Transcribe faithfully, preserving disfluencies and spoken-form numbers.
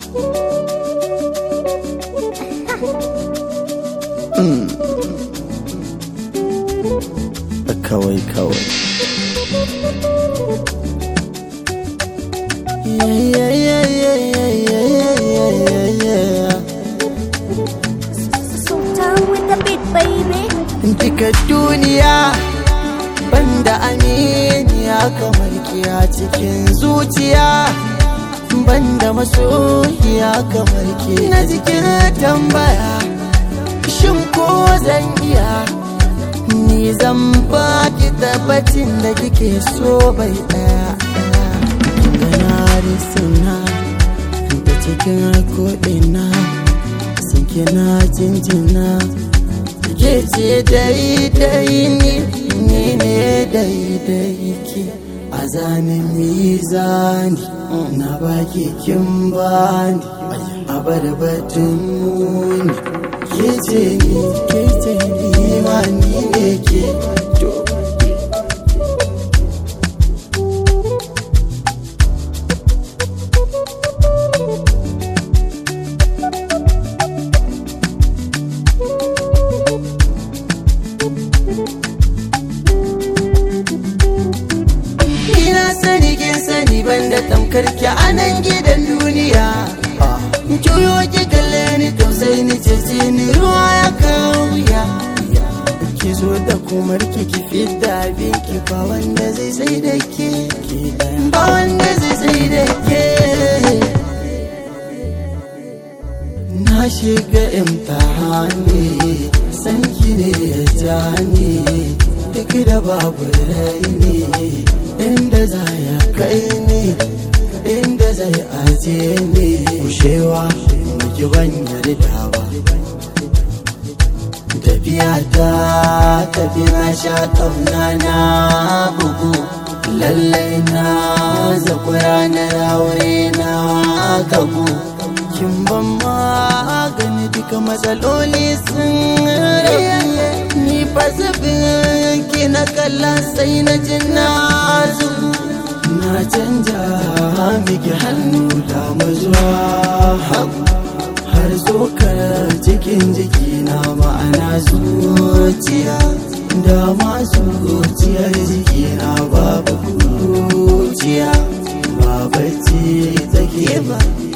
Kawai kawai Duka duniya banda aminiya kamar kiya cikin zuciya, banda masoyiya kamar ki na jikin tambaya shin ko zan iya, ni zan baki tabbacin da kike so bai daya. Gana risina da cikin ko'ina sun kina jinjina, ke ce daidai ni, ni ne daidai ki a zanen mizani na baki kin bani a barbatun muni. Ke ce ni, ke ce ni ma ni ne ke to ina sani kin sani banda tamkar ki a nan gidan duniya. Juyo ki kalle ni tausayi ni cece ni ruwa ya kauya, ki zo da kumar ki ki fidda abin ki ba wanda zai sai da ke, ba wanda zai sai da ke. Na shiga imtihani san ki ne ya jani, duk da babu rai ne inda za ya kai ni, inda zai aje ni kushewa miki ban yarda ba. Tafiya ta tafi na sha kauna na bugu, lallai na zakura na aure na gabu. Kin ban magani duka matsaloli sun rage, ni fa zubin ki na kalla sai na jin na zubu. Na canja miki hannu da mazuwa hagu, har tsokar cikin jikina ma'ana zuciya, da masu zuciyar jikina babu zuciya, ba bacci take ba.